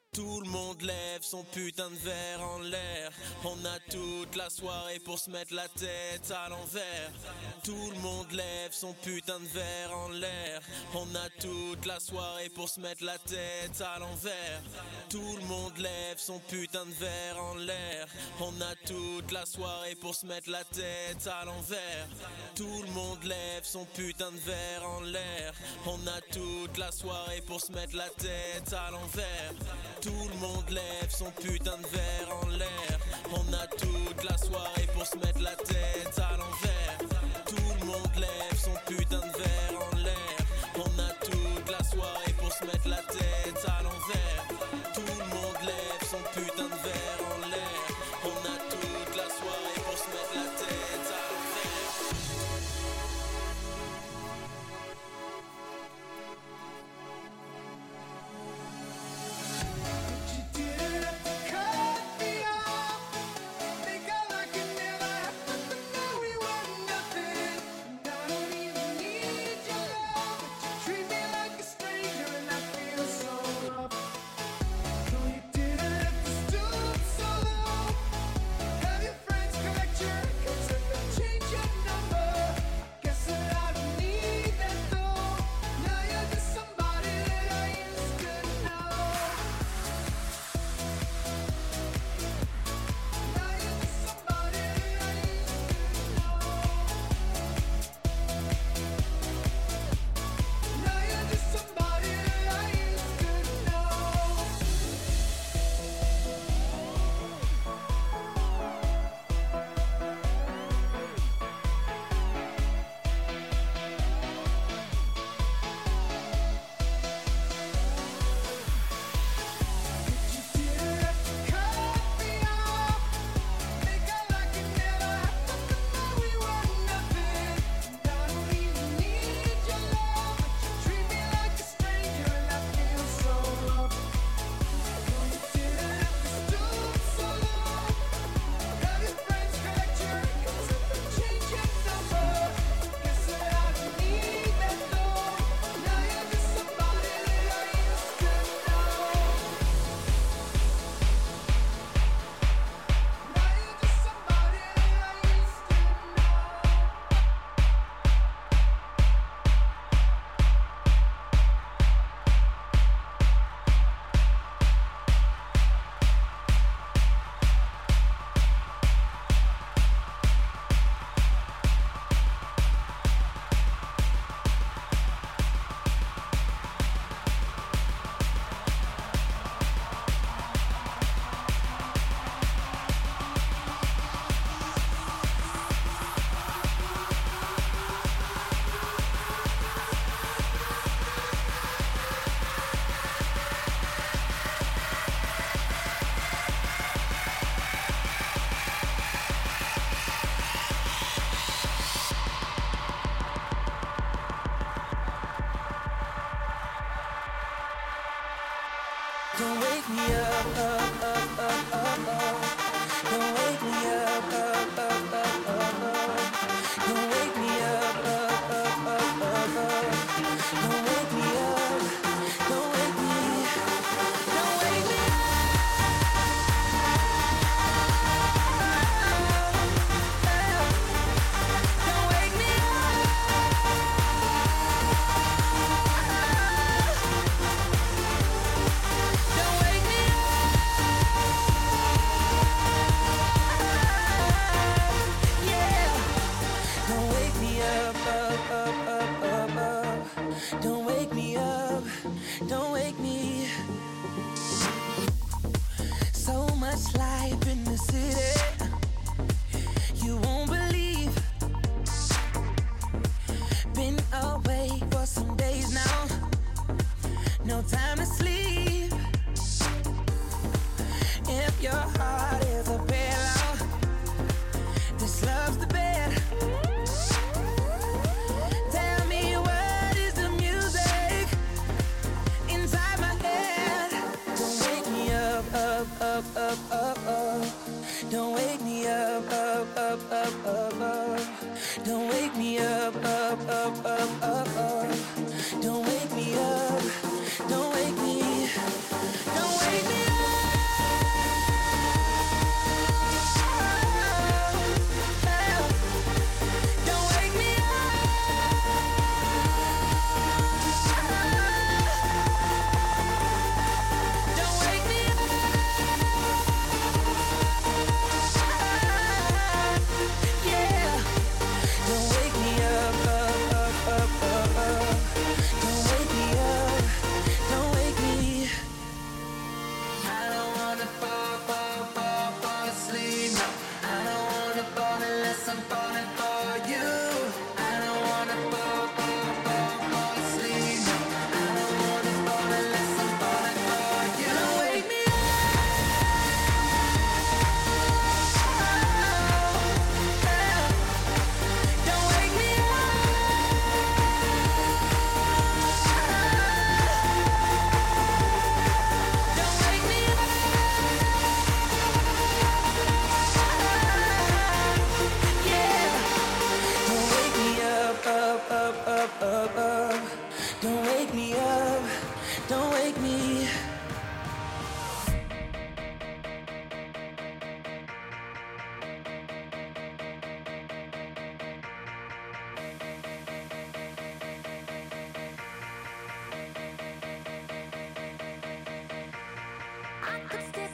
Tout le monde lève son putain de verre en l'air. On a toute la soirée pour se mettre la tête à l'envers. Tout le monde lève son putain de verre en l'air. On a toute la soirée pour se mettre la tête à l'envers. Tout le monde lève son putain de verre en l'air. On a toute la soirée pour se mettre la tête à l'envers. Tout le monde lève son putain de verre en l'air. On a toute la soirée pour se mettre la tête à l'envers. Tout le monde lève son putain de verre en l'air. On a toute la soirée pour se mettre la tête à l'envers. Tout le monde lève son putain de verre en l'air. On a toute la soirée pour se mettre la tête à l'envers. Tout le monde lève son putain de verre en l'air. On a toute la soirée pour se mettre la tête à l'envers. Don't wake me up, up, up, up, up, up. Don't wake me up, up, up, up, up, up. Don't wake me up, up, up, up, up, up. Don't wake me up, don't wake me, don't wake me up. Don't wake me up. Don't wake me up. Yeah. Don't wake me up, up, up, up, up, up. Don't wake me up. Don't wake me. So much life in the city. You won't believe. Been away for some days now. No time to sleep. If your heart is a pillow, this love's the bed. Tell me what is the music inside my head. Don't wake me up, up, up, up, up, up. Don't wake me up, up, up, up, up, up. Don't wake me up, up, up, up, up, up. Don't wake me up, don't wake me, don't wake me up. could still